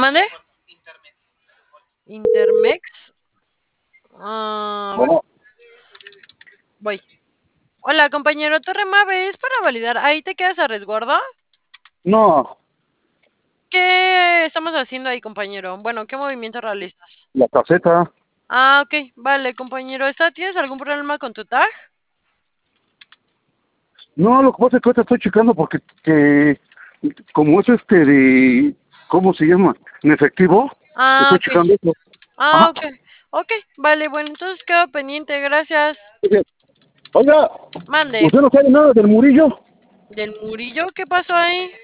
¿Mande? Intermex. A ver, No, voy. Hola, compañero Torre Mave, ¿es para validar? ¿Ahí te quedas a resguardo? no, ¿Qué estamos haciendo ahí, compañero? Bueno, ¿qué movimiento realizas? la caseta. Ah, ok, vale, compañero. ¿Tienes algún problema con tu tag? No, lo que pasa es que ahorita estoy checando porque como es de, ¿cómo se llama? En efectivo, Ah, estoy ok. checando eso. Ah, Ajá. ok. Ok, vale, bueno, entonces quedo pendiente, gracias. Oye, oiga, Mande. ¿usted no sabe nada del Murillo? ¿Del Murillo? ¿Qué pasó ahí?